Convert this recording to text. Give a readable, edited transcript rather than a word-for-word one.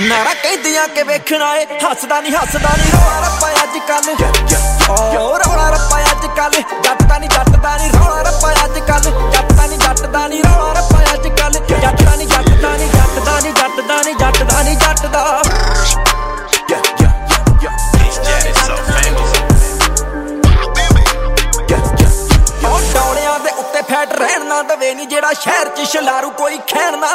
ਨਾਰਾ ਕਹਿੰਦੀਆਂ ਕਿ ਵੇਖਣਾ ਏ ਹੱਸਦਾ ਨੀ ਰੌਲਾ ਰੱਪਾ ਅੱਜ ਕੱਲ ਓ ਰੌਲਾ ਰੱਪਾ ਅੱਜ ਕੱਲ ਜੱਟ ਦਾ ਨੀ ਰੌਲਾ ਰੱਪਾ ਅੱਜ ਕੱਲ ਜੱਟ ਦਾ ਨੀ ਰੌਲਾ ਰੱਪਾ ਅੱਜ ਕੱਲ ਜੱਟ ਦਾ ਨੀ ਡੌਲਿਆਂ ਦੇ ਉੱਤੇ ਫੈਟ ਰਹਿਣ ਨਾ ਦਵੇ ਨੀ ਜਿਹੜਾ ਸ਼ਹਿਰ ਚ ਛਲਾਰੂ ਕੋਈ ਖੈਣ ਨਾ